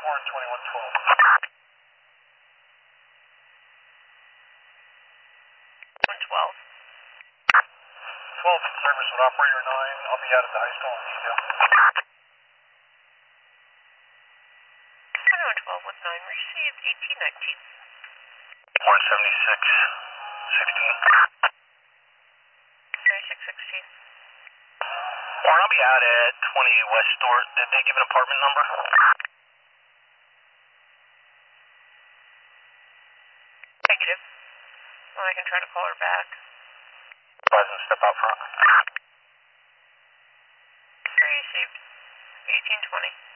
Warren 2112. 112. 12 in service with operator 9. I'll be out at the high school in detail. 112 with 9 received, 1819. Warren 76, 16. 7616. Warren, I'll be out at 20 West Stewart. Did they give an apartment number? Negative. Well, I can try to call her back. Pleasant, step out front. Received, 1820.